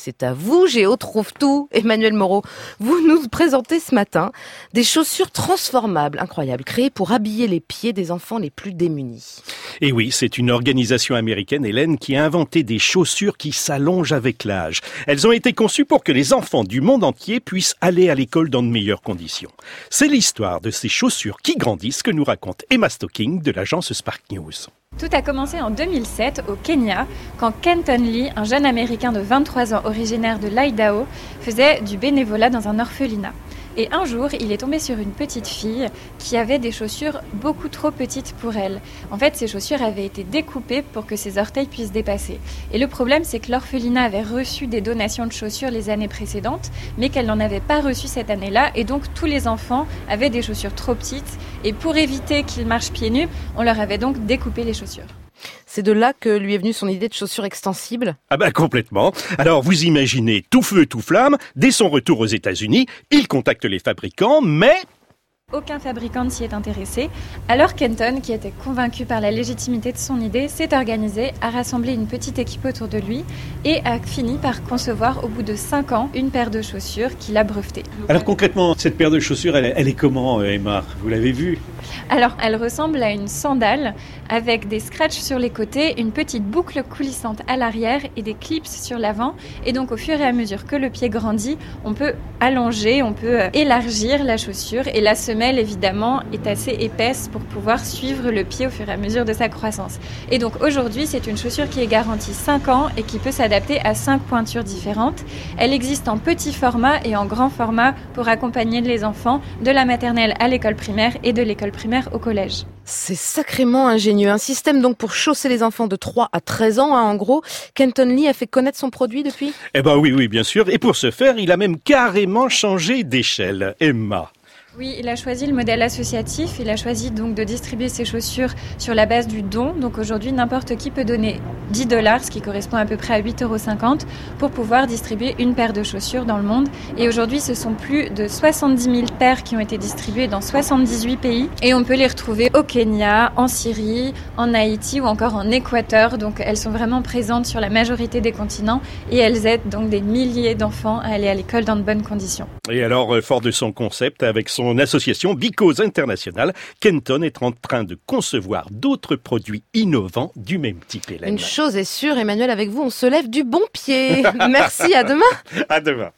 c'est à vous, Géo trouve tout. Emmanuel Moreau, vous nous présentez ce matin des chaussures transformables, incroyables, créées pour habiller les pieds des enfants les plus démunis. Et oui, c'est une organisation américaine, Hélène, qui a inventé des chaussures qui s'allongent avec l'âge. Elles ont été conçues pour que les enfants du monde entier puissent aller à l'école dans de meilleures conditions. C'est l'histoire de ces chaussures qui grandissent que nous raconte Emma Stocking de l'agence Spark News. Tout a commencé en 2007 au Kenya, quand Kenton Lee, un jeune Américain de 23 ans originaire de l'Idaho, faisait du bénévolat dans un orphelinat. Et un jour, il est tombé sur une petite fille qui avait des chaussures beaucoup trop petites pour elle. En fait, ces chaussures avaient été découpées pour que ses orteils puissent dépasser. Et le problème, c'est que l'orphelinat avait reçu des donations de chaussures les années précédentes, mais qu'elle n'en avait pas reçu cette année-là. Et donc, tous les enfants avaient des chaussures trop petites. Et pour éviter qu'ils marchent pieds nus, on leur avait donc découpé les chaussures. C'est de là que lui est venue son idée de chaussures extensibles. Ah bah complètement. Alors vous imaginez tout feu, tout flamme. Dès son retour aux États-Unis, il contacte les fabricants, mais aucun fabricant ne s'y est intéressé. Alors Kenton, qui était convaincu par la légitimité de son idée, s'est organisé, a rassemblé une petite équipe autour de lui et a fini par concevoir au bout de 5 ans une paire de chaussures qu'il a brevetée. Alors concrètement, cette paire de chaussures, elle est comment, Emma ? Vous l'avez vue ? Alors, elle ressemble à une sandale avec des scratchs sur les côtés, une petite boucle coulissante à l'arrière et des clips sur l'avant. Et donc, au fur et à mesure que le pied grandit, on peut allonger, on peut élargir la chaussure. Et la semelle, évidemment, est assez épaisse pour pouvoir suivre le pied au fur et à mesure de sa croissance. Et donc, aujourd'hui, c'est une chaussure qui est garantie 5 ans et qui peut s'adapter à 5 pointures différentes. Elle existe en petit format et en grand format pour accompagner les enfants de la maternelle à l'école primaire et de l'école primaire au collège. C'est sacrément ingénieux. Un système donc pour chausser les enfants de 3 à 13 ans, en gros. Kenton Lee a fait connaître son produit depuis ? Eh ben oui, bien sûr. Et pour ce faire, il a même carrément changé d'échelle. Emma. Oui, il a choisi le modèle associatif. Il a choisi donc de distribuer ses chaussures sur la base du don. Donc aujourd'hui, n'importe qui peut donner $10, ce qui correspond à peu près à 8,50 €, pour pouvoir distribuer une paire de chaussures dans le monde. Et aujourd'hui, ce sont plus de 70 000 paires qui ont été distribuées dans 78 pays. Et on peut les retrouver au Kenya, en Syrie, en Haïti ou encore en Équateur. Donc elles sont vraiment présentes sur la majorité des continents et elles aident donc des milliers d'enfants à aller à l'école dans de bonnes conditions. Et alors, fort de son concept, avec son association Because International, Kenton est en train de concevoir d'autres produits innovants du même type, Hélène. Une chose est sûre, Emmanuel, avec vous, on se lève du bon pied. Merci, à demain. À demain.